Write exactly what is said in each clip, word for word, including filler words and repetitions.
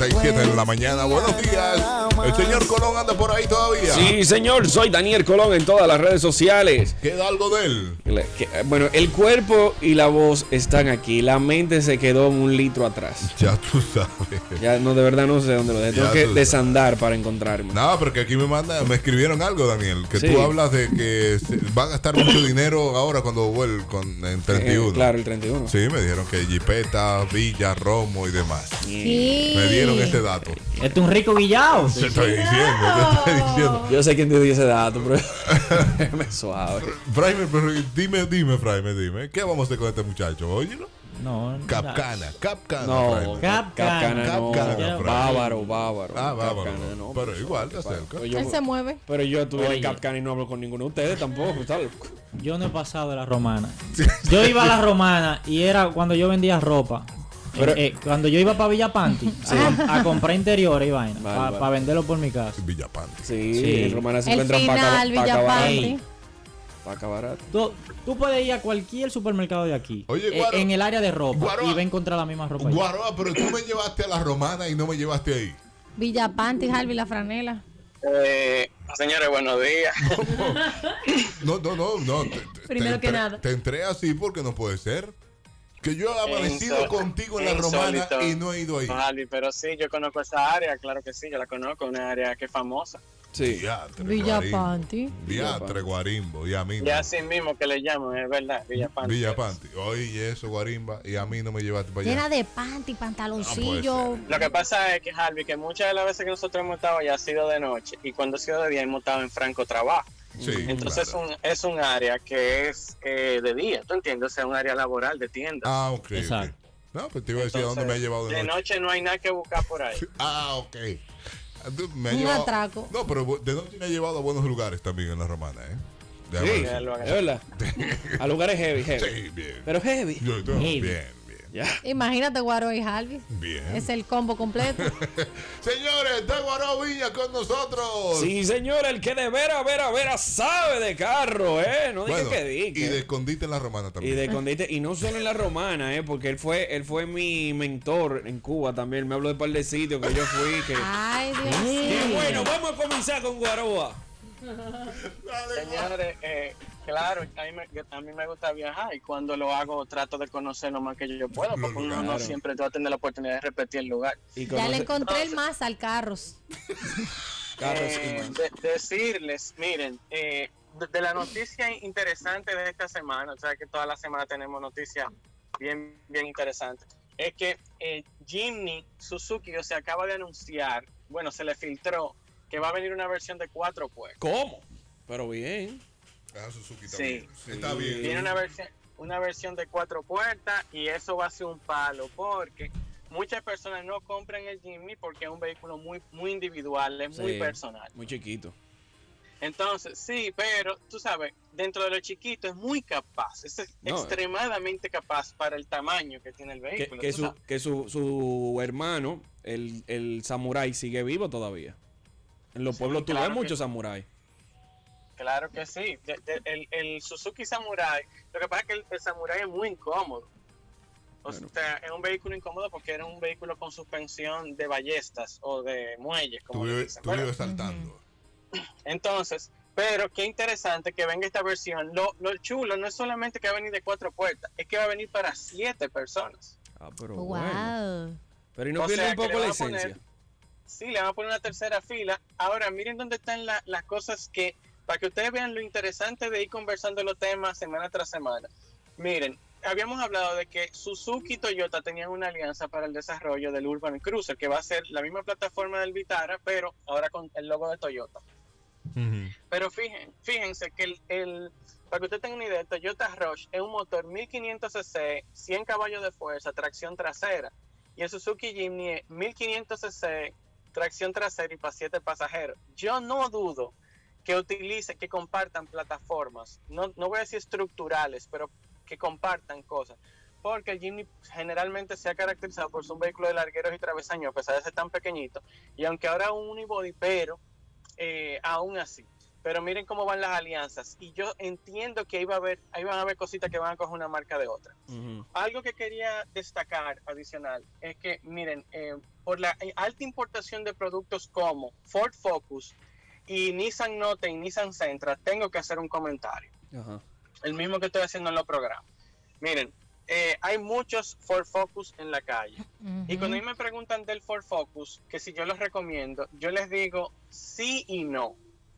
treinta y siete de la mañana. Buenos días. ¿El señor Colón anda por ahí todavía? Sí, señor. Soy Daniel Colón en todas las redes sociales. ¿Queda algo de él? Que, bueno, el cuerpo y la voz están aquí. La mente se quedó un litro atrás. Ya tú sabes. Ya no, de verdad no sé dónde lo dejé. Tengo que desandar para encontrarme. No, porque aquí me manda, me escribieron algo, Daniel. Que sí. tú hablas de que se, va a gastar mucho dinero ahora cuando vuelve con, en treinta y uno. Eh, claro, el treinta y uno. Sí, me dijeron que Jipeta, Villa, Romo y demás. Sí. Me dieron este dato. Este es un rico villao. Te estoy diciendo, te estoy diciendo. Yo sé quién te dio ese dato, pero me suave. Fraimer, pero dime, dime, Fraimer, dime. ¿Qué vamos a hacer con este muchacho? Óyelo. No, Capcana, Capcana. No, Capcana. Capcana no. Capcana, Bávaro, bávaro. Ah, bárbaro. Capcana, no, Pero igual te acerca. Pero yo, Él se mueve. pero yo estuve Oye. en Capcana y no hablo con ninguno de ustedes tampoco, ¿sabes? Yo no he pasado de la romana. Yo iba a la romana y era cuando yo vendía ropa. Pero- Eh, eh, cuando yo iba para Villa Panty a, a comprar interiores y vaina, Vale, para vale. venderlo por mi casa. Villapante. Sí, Sí. en Romana se El encuentran final, para acabar. Villapanti. Para acabar. Tú, tú puedes ir a cualquier supermercado de aquí, Oye, eh, Guaro, en el área de ropa, Guaro, y va a encontrar la misma ropa. ahí. Guaroa, pero tú me llevaste a la romana y no me llevaste ahí. Villapanti, Harvey, la franela. Eh, señores, buenos días. No, no, no, no. Te, te- Primero te que entré- nada. Te entré así porque no puede ser. Que yo he amanecido Insó- contigo en la romana insólito. y no he ido ahí. Harvey, pero sí, yo conozco esa área, claro que sí, yo la conozco, una área que es famosa. Sí. Diatre, Villapanti. Guarimbo. Diatre, Guarimbo. Y a mí no. Y así mismo que le llaman, es verdad, Villapanti. Villapanti. Oye, eso, Guarimba. Y a mí no me llevaste para Llena allá. de panty, No pantaloncillo. puede Lo que pasa es que, Harvey, que muchas de las veces que nosotros hemos estado allá ha sido de noche, y cuando ha sido de día hemos estado en franco trabajo. Sí, Entonces claro. es, un, es un área que es eh, de día, ¿tú entiendes? O sea, un área laboral de tiendas. Ah, ok. Exacto. ok. No, pues te iba a decir a dónde me ha llevado de de noche. noche no hay nada que buscar por ahí. Ah, ok. Tú Me ha Un llevado- atraco. No, pero de noche me ha llevado a buenos lugares también en la romana, ¿eh? Déjame Sí, decir. lo haga. es verdad. A lugares heavy, heavy. Sí, bien. Pero heavy. Yo, yo, Heavy. bien, bien. Ya. Imagínate Guaro y Harvey. Bien. Es el combo completo. Señores, está Guarao Viña con nosotros. Sí, señor, el que de vera, vera, vera sabe de carro, ¿eh? No diga Bueno, que diga. y de escondite en la romana Y también. de Condite, y no solo en la romana, ¿eh? Porque él fue, él fue mi mentor en Cuba también. Me habló de un par de sitios que yo fui. Que... Ay, Dios Y mío. bueno, vamos a comenzar con Guaroa. Señores, eh, claro, a mí, me, a mí me gusta viajar y cuando lo hago trato de conocer lo más que yo puedo, porque uno no Claro. siempre va a tener la oportunidad de repetir el lugar. Y Ya le conoce encontré el más al carros. carros y Eh, más. de- decirles, miren, eh, de, de la noticia interesante de esta semana, o sea que toda la semana tenemos noticias bien, bien interesantes, es que eh, Jimny Suzuki, o sea, acaba de anunciar, bueno, se le filtró que va a venir una versión de cuatro puertas. ¿Cómo? Pero bien. Ah, Suzuki Sí. también. Está Sí. bien. Tiene una versión, una versión de cuatro puertas y eso va a ser un palo porque muchas personas no compran el Jimny porque es un vehículo muy, muy individual, es muy Sí, personal. Muy chiquito. Entonces, sí, pero tú sabes, dentro de lo chiquito es muy capaz, es No. extremadamente capaz para el tamaño que tiene el Que, vehículo. que tú su, sabes. que su, su hermano, el, el samurái, sigue vivo todavía. En los Sí, pueblos tú claro ves que muchos sí. samuráis. Claro que sí. De- de- el, el Suzuki Samurai, lo que pasa es que el, el Samurai es muy incómodo. O Bueno. sea, es un vehículo incómodo porque era un vehículo con suspensión de ballestas o de muelles, como Tú le vives, dicen. tú Bueno, vives saltando. entonces, pero qué interesante que venga esta versión. Lo, lo chulo no es solamente que va a venir de cuatro puertas, es que va a venir para siete personas. Ah, pero bueno. Wow. Pero y no O pierde sea, un que poco le la van a poner- esencia. Sí, le van a poner una tercera fila. Ahora, miren dónde están la- las cosas que, para que ustedes vean lo interesante de ir conversando los temas semana tras semana. Miren, habíamos hablado de que Suzuki y Toyota tenían una alianza para el desarrollo del Urban Cruiser, que va a ser la misma plataforma del Vitara, pero ahora con el logo de Toyota. Pero fíjense, fíjense que el, el, para que ustedes tengan una idea, el Toyota Rush es un motor mil quinientos cc, cien caballos de fuerza, tracción trasera. Y el Suzuki Jimny es mil quinientos cc, tracción trasera y para siete pasajeros. Yo no dudo que utilicen, que compartan plataformas, no, no voy a decir estructurales, pero que compartan cosas. Porque el Jimny generalmente se ha caracterizado por ser un vehículo de largueros y travesaños, a pesar de ser tan pequeñito. Y aunque ahora es un unibody, pero eh, aún así. Pero miren cómo van las alianzas. Y yo entiendo que ahí, va a haber, ahí van a haber cositas que van a coger una marca de otra. Ujú. Algo que quería destacar adicional es que, miren, eh, por la alta importación de productos como Ford Focus y Nissan Note y Nissan Sentra, tengo que hacer un comentario. Ajá. El mismo que estoy haciendo en los programas. Miren, eh, hay muchos Ford Focus en la calle. Ujú. Y cuando a mí me preguntan del Ford Focus, que si yo los recomiendo, yo les digo sí y no.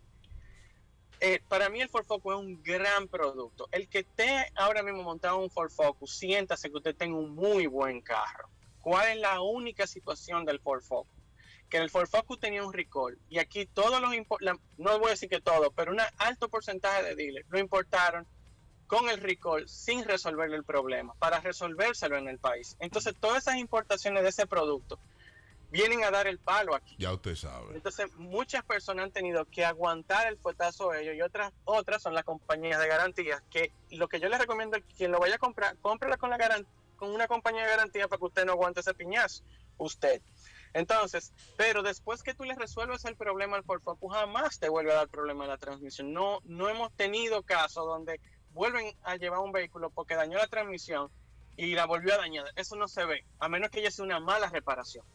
Eh, para mí el Ford Focus es un gran producto. El que esté ahora mismo montado en un Ford Focus, siéntase que usted tenga un muy buen carro. ¿Cuál es la única situación del Ford Focus? Que el Ford Focus tenía un recall y aquí todos los, la, no voy a decir que todos, pero un alto porcentaje de dealers lo importaron con el recall sin resolverle el problema, para resolvérselo en el país. Entonces todas esas importaciones de ese producto vienen a dar el palo aquí. Ya usted sabe. Entonces muchas personas han tenido que aguantar el fuetazo de ellos y otras otras son las compañías de garantías, que lo que yo les recomiendo es que quien lo vaya a comprar, cómprela con, la garan- con una compañía de garantía para que usted no aguante ese piñazo, usted. Entonces, pero después que tú le resuelves el problema al Ford Focus, jamás te vuelve a dar problema en la transmisión. No, no hemos tenido casos donde vuelven a llevar un vehículo porque dañó la transmisión y la volvió a dañar. Eso no se ve, a menos que haya sido una mala reparación.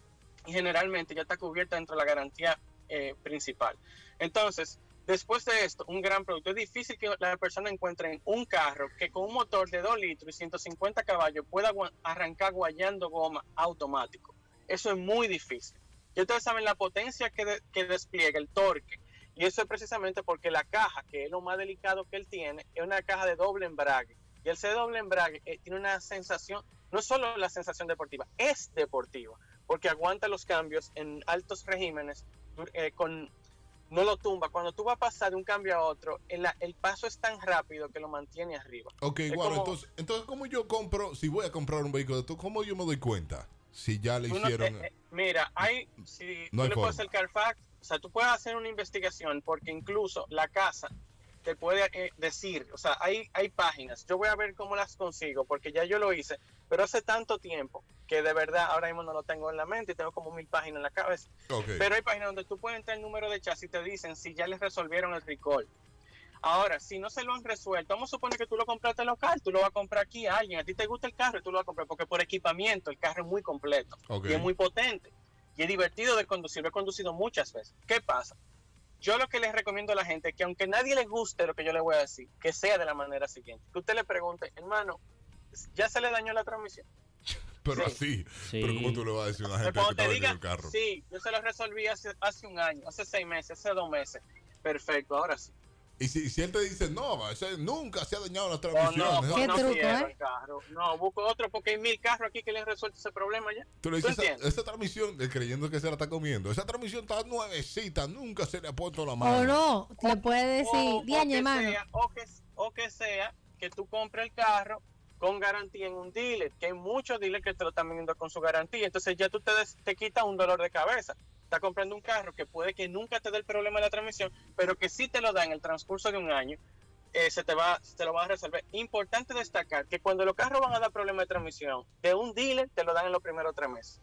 Y generalmente ya está cubierta dentro de la garantía eh, principal. Entonces, después de esto, un gran producto. Es difícil que la persona encuentre un carro que con un motor de dos litros y ciento cincuenta caballos pueda arrancar guayando goma automático. Eso es muy difícil. Y ustedes saben la potencia que, de, que despliega, el torque. Y eso es precisamente porque la caja, que es lo más delicado que él tiene, es una caja de doble embrague. Y el ser doble embrague eh, tiene una sensación, no solo la sensación deportiva, es deportiva, porque aguanta los cambios en altos regímenes, eh, con, no lo tumba. Cuando tú vas a pasar de un cambio a otro, el, el paso es tan rápido que lo mantiene arriba. Ok, es bueno, como, entonces, entonces, ¿cómo yo compro, si voy a comprar un vehículo de esto, cómo yo me doy cuenta? Si ya le no hicieron... te, eh, mira, hay, si No tú hay le forma. puedes hacer Carfax, o sea, tú puedes hacer una investigación, porque incluso la casa te puede eh, decir, o sea, hay, hay páginas, yo voy a ver cómo las consigo, porque ya yo lo hice, pero hace tanto tiempo que de verdad ahora mismo no lo tengo en la mente y tengo como mil páginas en la cabeza. Okay. Pero hay páginas donde tú puedes entrar el número de chasis y te dicen si ya les resolvieron el recall. Ahora, si no se lo han resuelto, vamos a suponer que tú lo compraste local, tú lo vas a comprar aquí a alguien, a ti te gusta el carro y tú lo vas a comprar, porque por equipamiento el carro es muy completo, Okay. y es muy potente y es divertido de conducir, lo he conducido muchas veces. ¿Qué pasa? Yo lo que les recomiendo a la gente es que aunque nadie le guste lo que yo le voy a decir, que sea de la manera siguiente, que usted le pregunte, hermano, ¿ya se le dañó la transmisión? Pero Sí. así, Sí. pero ¿cómo tú le vas a decir a una gente que Cuando está te vendiendo diga, el carro? sí, yo se lo resolví hace, hace un año, hace seis meses, hace dos meses, perfecto, ahora sí. Y si, si él te dice, no, ese nunca se ha dañado la Oh, transmisión. no, ¿no? ¿Qué no truco, quiero eh? el carro. No, busco otro porque hay mil carros aquí que le han resuelto ese problema ya. Tú le ¿Tú dices, esa, entiendes? esa transmisión, eh, creyendo que se la está comiendo, esa transmisión está nuevecita, nunca se le ha puesto la mano. O no, le puede O- decir, o diañe, que mano. sea- o, que, o que sea que tú compres el carro con garantía en un dealer, que hay muchos dealers que te lo están vendiendo con su garantía. Entonces ya tú te, des- te quitas un dolor de cabeza. Estás comprando un carro que puede que nunca te dé el problema de la transmisión, pero que sí te lo da en el transcurso de un año. Eh, se te va, se te lo van a resolver. Importante destacar que cuando los carros van a dar problemas de transmisión de un dealer, te lo dan en los primeros tres meses.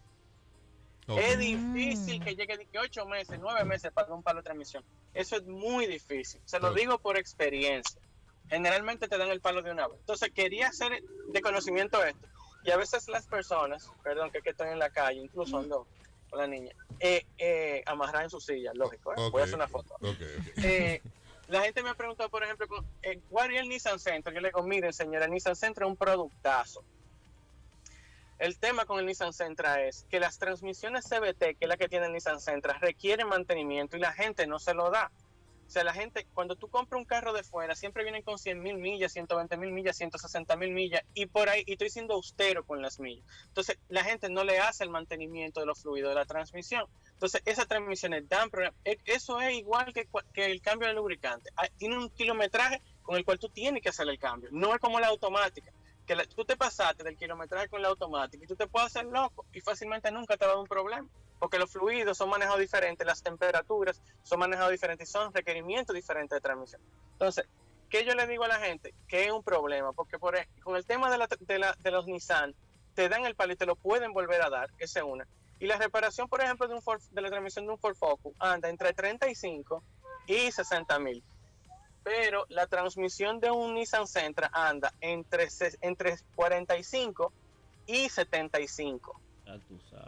Ok. Es difícil que llegue de que ocho meses, nueve meses para un palo de transmisión. Eso es muy difícil. Se lo Ok. digo por experiencia. Generalmente te dan el palo de una vez. Entonces quería hacer de conocimiento esto. Y a veces las personas, perdón, que, es que estoy en la calle, incluso ando con la niña, eh, eh, amarrada en su silla, lógico. ¿eh? Ok. Voy a hacer una foto. Ok, ok. Eh, la gente me ha preguntado, por ejemplo, con- eh, ¿cuál es el Nissan Sentra? Yo le digo, miren, señora, el Nissan Sentra es un productazo. El tema con el Nissan Sentra es que las transmisiones C V T, que es la que tiene el Nissan Sentra, requieren mantenimiento y la gente no se lo da. O sea, la gente, cuando tú compras un carro de fuera, siempre vienen con cien mil millas, ciento veinte mil millas, ciento sesenta mil millas, y por ahí, y estoy siendo austero con las millas. Entonces, la gente no le hace el mantenimiento de los fluidos de la transmisión. Entonces, esas transmisiones dan problemas. E- Eso es igual que, cua- que el cambio de lubricante. Ah, tiene un kilometraje con el cual tú tienes que hacer el cambio. No es como la automática, que la- tú te pasaste del kilometraje con la automática y tú te puedes hacer loco y fácilmente nunca te va a dar un problema. Porque los fluidos son manejados diferentes, las temperaturas son manejadas diferentes y son requerimientos diferentes de transmisión. Entonces, ¿qué yo le digo a la gente? Que es un problema, porque por, ej- con el tema de, la, de, la, de los Nissan, te dan el palo y te lo pueden volver a dar, esa es una. Y la reparación, por ejemplo, de, un Ford, de la transmisión de un Ford Focus anda entre treinta y cinco y sesenta mil. Pero la transmisión de un Nissan Sentra anda entre, ses- entre cuarenta y cinco y setenta y cinco. Ya tú sabes.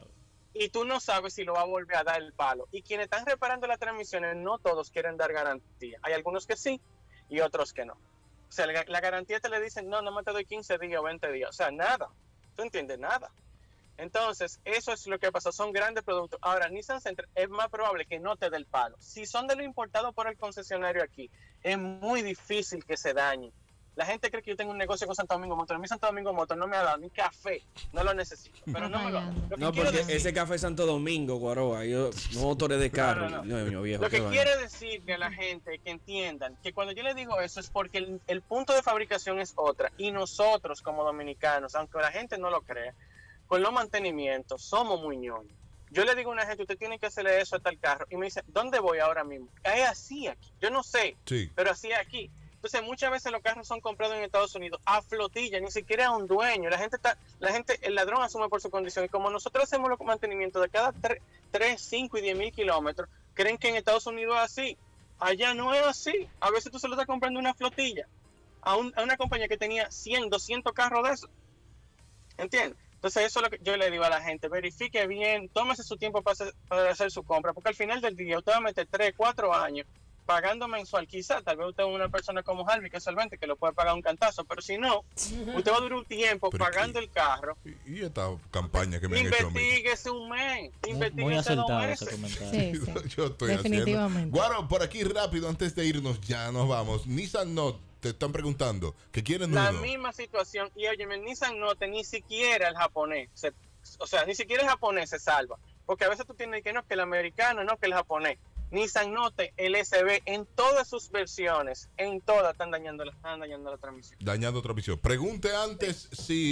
y tú no sabes si lo va a volver a dar el palo. Y quienes están reparando las transmisiones, no todos quieren dar garantía. Hay algunos que sí y otros que no. O sea, la, la garantía te le dicen, no, no me te doy quince días o veinte días. O sea, nada. ¿Tú entiendes? Nada. Entonces, eso es lo que pasa. Son grandes productos. Ahora, Nissan Center es más probable que no te dé el palo. Si son de lo importado por el concesionario aquí, es muy difícil que se dañe. La gente cree que yo tengo un negocio con Santo Domingo Motor. A mí Santo Domingo Motor no me ha dado ni café. No lo necesito. Pero no me lo ha dado. Lo que No, quiero porque decir- ese café Santo Domingo, Guaroa, yo, no motores de carro. No, no, No, no, viejo, Lo qué que vaina. quiero decirle a la gente que entiendan que cuando yo le digo eso es porque el, el punto de fabricación es otra y nosotros como dominicanos, aunque la gente no lo crea, con los mantenimientos somos muy ñoños. Yo le digo a una gente, usted tiene que hacerle eso a tal carro y me dice, ¿dónde voy ahora mismo? Es así aquí, yo no sé, Sí. pero así es aquí. Entonces muchas veces los carros son comprados en Estados Unidos a flotilla, ni siquiera a un dueño. La gente está, la gente, el ladrón asume por su condición. Y como nosotros hacemos los mantenimientos de cada tres, cinco y diez mil kilómetros, creen que en Estados Unidos es así. Allá no es así. A veces tú se lo estás comprando una flotilla a, un, a una compañía que tenía cien, doscientos carros de esos. ¿Entiendes? Entonces eso es lo que yo le digo a la gente, verifique bien, tómese su tiempo para hacer, para hacer su compra, porque al final del día usted va a meter tres, cuatro años pagando mensual. Quizá tal vez usted es una persona como Harvey que es solvente, que lo puede pagar un cantazo, pero si no, usted va a durar un tiempo Pero pagando ¿qué? el carro. Y, y esta campaña que me han hecho a mí. Investíguese un mes, Muy, muy investíguese dos acertado ese meses. comentario. Sí, sí. Yo estoy Definitivamente. haciendo. Guaro, por aquí rápido, antes de irnos, ya nos vamos. Nissan Note, te están preguntando que quieren La uno. misma situación, y oye, el Nissan Note ni siquiera el japonés, se- o sea, ni siquiera el japonés se salva, porque a veces tú tienes que no, que el americano, no, que el japonés. Nissan Note, el S B, en todas sus versiones, en todas están dañando, la- están dañando la transmisión. Dañando transmisión. Pregunte antes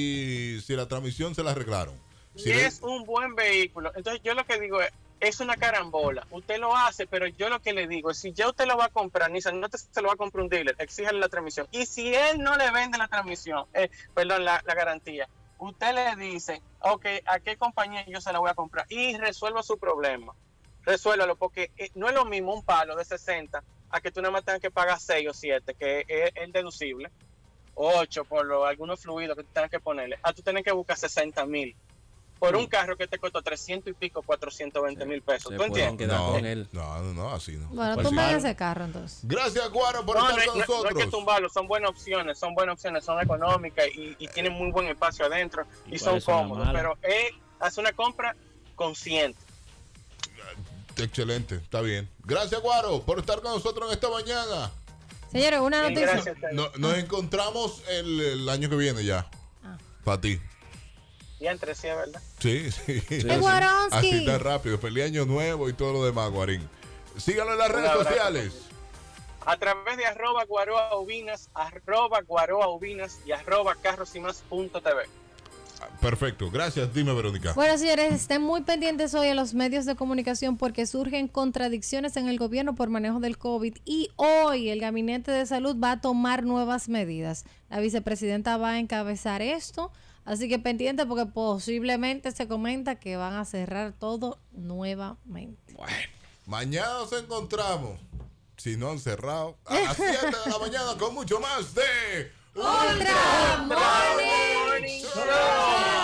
si, si la transmisión se la arreglaron. Si Y le- es un buen vehículo. Entonces yo lo que digo es, es una carambola. Usted lo hace, pero yo lo que le digo es, si ya usted lo va a comprar, Nissan Note se lo va a comprar un dealer, exíjale la transmisión. Y si él no le vende la transmisión, eh, perdón, la, la garantía, usted le dice, ok, ¿a qué compañía yo se la voy a comprar? Y resuelva su problema. Resuélvalo, porque eh, no es lo mismo un palo de sesenta a que tú nada más tengas que pagar seis o siete, que es el deducible, ocho por lo, algunos fluidos que tú tengas que ponerle, a tú tienes que buscar sesenta mil por un carro que te costó trescientos y pico, cuatrocientos veinte mil pesos. Se ¿Tú pueden entiendes? quedar no, con él. no, no, no, así no. Bueno, Pues tumben sí. ese carro entonces. Gracias, Guaro, por No, no, estar no, con no, no nosotros. hay que tumbarlo, son buenas opciones, son buenas opciones, son económicas y, y tienen muy buen espacio adentro y, ¿Y son cuál es una cómodos, mala? pero es hacer una compra consciente. Excelente, está bien. Gracias, Guaro, por estar con nosotros en esta mañana. Señores, una Bien, noticia. gracias a ustedes. No- nos encontramos el, el año que viene ya. Ah. Para ti. Y entre sí, es verdad. Sí, sí. ¡Eh, Guaronski! Así tan rápido. Feliz año nuevo y todo lo demás, Guarín. Síganlo en las Un redes abrazo. sociales. A través de arroba guaroa ubinas, arroba guaroa ubinas y arroba carros y más punto tv. Perfecto. Gracias. Dime, Verónica. Bueno, señores, estén muy pendientes hoy a los medios de comunicación porque surgen contradicciones en el gobierno por manejo del COVID y hoy el Gabinete de Salud va a tomar nuevas medidas. La vicepresidenta va a encabezar esto, así que pendiente porque posiblemente se comenta que van a cerrar todo nuevamente. Bueno. Mañana nos encontramos. Si no han cerrado. A las siete de la mañana con mucho más de... ¡Ultra Morning Morning Show.